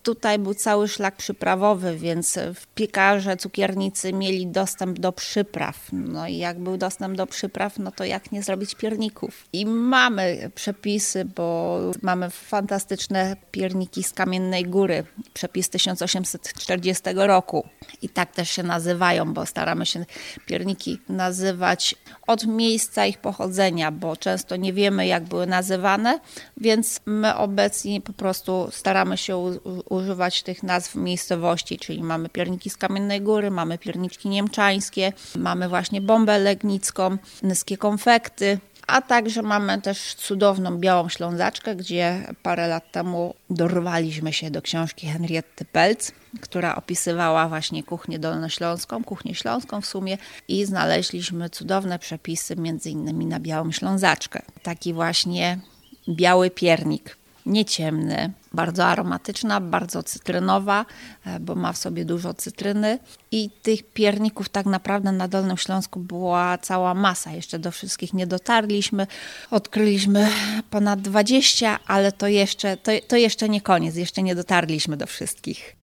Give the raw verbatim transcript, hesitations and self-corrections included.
tutaj był cały szlak przyprawowy, więc piekarze, cukiernicy mieli dostęp do przypraw. No i jak był dostęp do przypraw, no to jak nie zrobić pierników? I mamy przepisy, bo mamy fantastyczne pierniki z Kamiennej Góry. Przepis tysiąc osiemset czterdziestego roku. I tak też się nazywają, bo staramy się pierniki nazywać od miejsca ich pochodzenia, bo często nie wiemy, jak były nazywane, więc my obecnie po prostu staramy się u- używać tych nazw miejscowości, czyli mamy pierniki z Kamiennej Góry, mamy pierniczki niemczańskie, mamy właśnie bombę legnicką, nyskie konfekty, a także mamy też cudowną Białą Ślązaczkę, gdzie parę lat temu dorwaliśmy się do książki Henrietty Pelc, która opisywała właśnie kuchnię dolnośląską, kuchnię śląską w sumie i znaleźliśmy cudowne przepisy między innymi na Białą Ślązaczkę. Taki właśnie biały piernik, nieciemny, bardzo aromatyczna, bardzo cytrynowa, bo ma w sobie dużo cytryny i tych pierników tak naprawdę na Dolnym Śląsku była cała masa. Jeszcze do wszystkich nie dotarliśmy, odkryliśmy ponad dwadzieścia, ale to jeszcze, to, to jeszcze nie koniec, jeszcze nie dotarliśmy do wszystkich.